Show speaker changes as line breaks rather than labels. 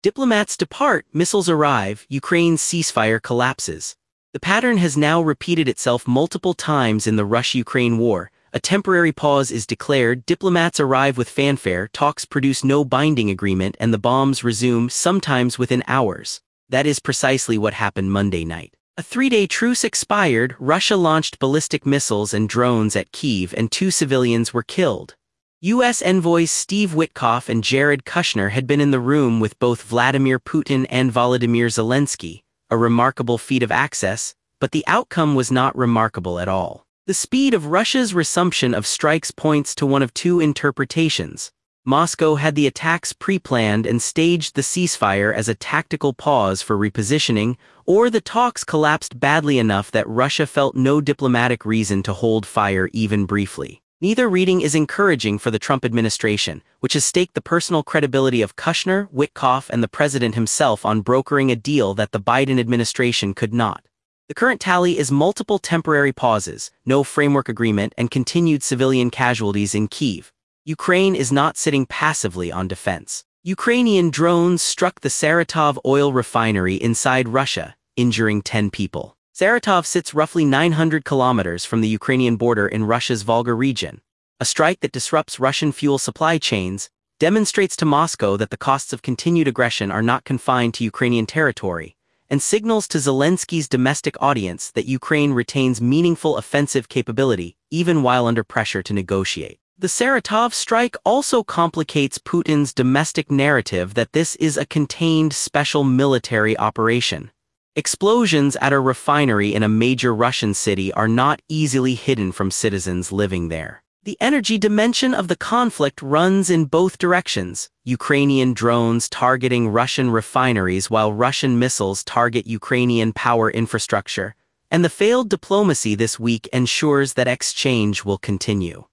Diplomats depart, missiles arrive, Ukraine's ceasefire collapses. The pattern has now repeated itself multiple times in the Russia-Ukraine war. A temporary pause is declared, diplomats arrive with fanfare, talks produce no binding agreement, and the bombs resume, sometimes within hours. That is precisely what happened Monday night. A 3-day truce expired, Russia launched ballistic missiles and drones at Kyiv, and 2 civilians were killed. U.S. envoys Steve Witkoff and Jared Kushner had been in the room with both Vladimir Putin and Volodymyr Zelensky, a remarkable feat of access, but the outcome was not remarkable at all. The speed of Russia's resumption of strikes points to one of 2 interpretations. Moscow had the attacks pre-planned and staged the ceasefire as a tactical pause for repositioning, or the talks collapsed badly enough that Russia felt no diplomatic reason to hold fire even briefly. Neither reading is encouraging for the Trump administration, which has staked the personal credibility of Kushner, Witkoff, and the president himself on brokering a deal that the Biden administration could not. The current tally is multiple temporary pauses, no framework agreement, and continued civilian casualties in Kyiv. Ukraine is not sitting passively on defense. Ukrainian drones struck the Saratov oil refinery inside Russia, injuring 10 people. Saratov sits roughly 900 kilometers from the Ukrainian border in Russia's Volga region. A strike that disrupts Russian fuel supply chains demonstrates to Moscow that the costs of continued aggression are not confined to Ukrainian territory, and signals to Zelensky's domestic audience that Ukraine retains meaningful offensive capability even while under pressure to negotiate. The Saratov strike also complicates Putin's domestic narrative that this is a contained special military operation. Explosions at a refinery in a major Russian city are not easily hidden from citizens living there. The energy dimension of the conflict runs in both directions, Ukrainian drones targeting Russian refineries while Russian missiles target Ukrainian power infrastructure, and the failed diplomacy this week ensures that exchange will continue.